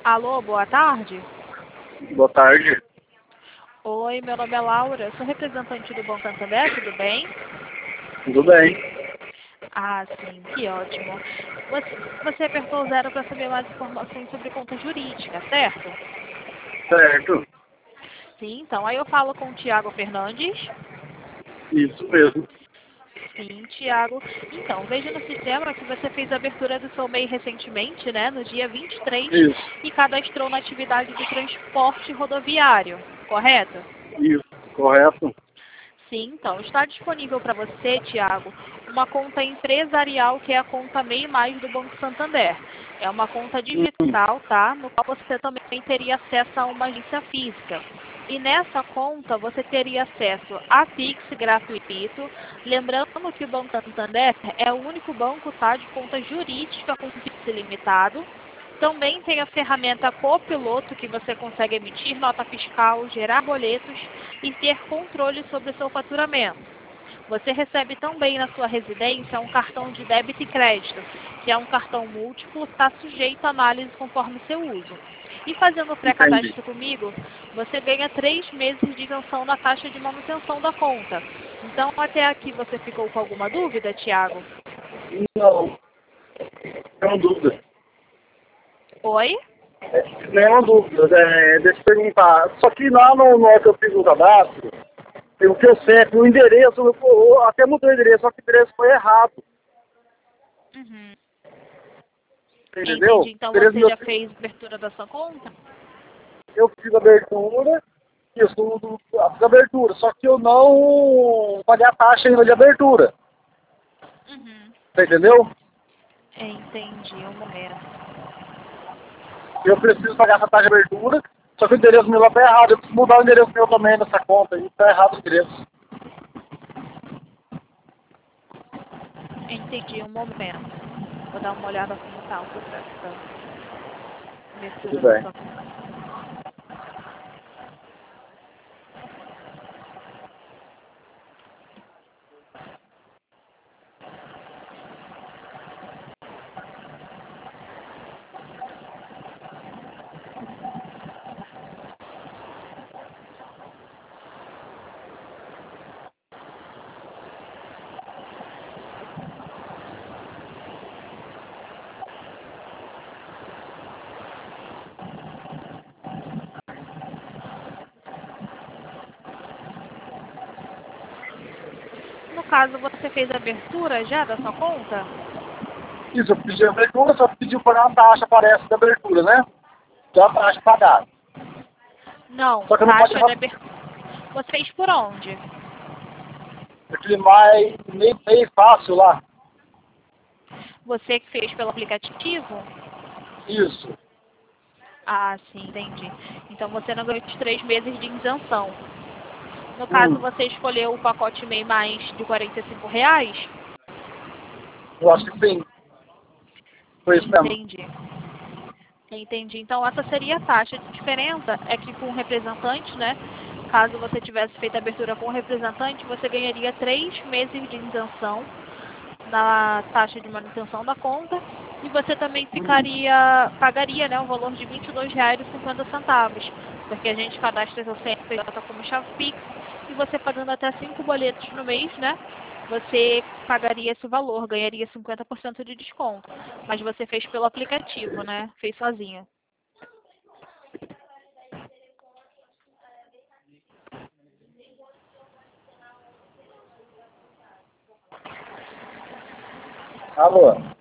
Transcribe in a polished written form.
Alô, boa tarde. Boa tarde. Oi, meu nome é Laura, sou representante do Banco Santander, tudo bem? Tudo bem? Ah, sim, que ótimo. Você apertou o zero para saber mais informações sobre conta jurídica, certo? Certo. Sim, então aí eu falo com o Tiago Fernandes. Isso mesmo. Sim, Tiago. Então, veja no sistema que você fez a abertura do seu MEI recentemente, né, no dia 23, Isso. e cadastrou na atividade do transporte rodoviário, correto? Isso. Correto? Sim, então, está disponível para você, Tiago, uma conta empresarial que é a conta MEI Mais do Banco Santander. É uma conta Hum. digital, tá? No qual você também teria acesso a uma agência física. E nessa conta você teria acesso a Pix gratuito. Lembrando que o Banco Santander é o único banco, tá, de conta jurídica com Pix ilimitado. Também tem a ferramenta Copiloto, que você consegue emitir nota fiscal, gerar boletos e ter controle sobre o seu faturamento. Você recebe também na sua residência um cartão de débito e crédito, que é um cartão múltiplo, está sujeito à análise conforme seu uso. E fazendo o Entendi. pré-cadastro comigo, você ganha 3 meses de isenção na taxa de manutenção da conta. Então, até aqui você ficou com alguma dúvida, Tiago? Não. Nenhuma dúvida. Oi? Nenhuma dúvida. Deixa eu perguntar. Só que lá no hora que eu fiz o cadastro, tem o que eu sei é que o endereço, eu até mudei o endereço, só que o endereço foi errado. Uhum. Entendeu? Entendi. O Então endereço você meu, já fez abertura da sua conta? eu fiz a abertura, isso, fiz a abertura, só que eu não paguei a taxa ainda de abertura. Uhum. Você entendeu? Entendi, um momento. Eu preciso pagar essa taxa de abertura, só que o endereço meu lá tá errado. Eu preciso mudar o endereço meu também nessa conta aí, tá errado o endereço. Entendi, um momento. Vou dar uma olhada como está o processo da Tudo abertura da bem. sua conta. No caso, você fez a abertura já da sua conta? Isso, eu pedi a abertura, só pediu pagar a taxa, parece, da abertura, né? Já a taxa pagada. Não, Só que eu não paguei taxa de abertura. Você fez por onde? aquele mais meio fácil lá. Você que fez pelo aplicativo? Isso. Ah, sim, entendi. Então você não ganhou os 3 meses de isenção. No caso, Hum, você escolheu o pacote MEI mais de R$ 45? eu acho que sim. Foi isso mesmo. Entendi. Entendi. Então, essa seria a taxa. A diferença é que com o representante, né? Caso você tivesse feito a abertura com o representante, você ganharia 3 meses de isenção na taxa de manutenção da conta e você também pagaria, né, o valor de R$ 22,50, porque a gente cadastra seu CNPJ como chave Pix e você pagando até 5 boletos no mês, né? Você pagaria esse valor, ganharia 50% de desconto. Mas você fez pelo aplicativo, né? Fez sozinho. Alô?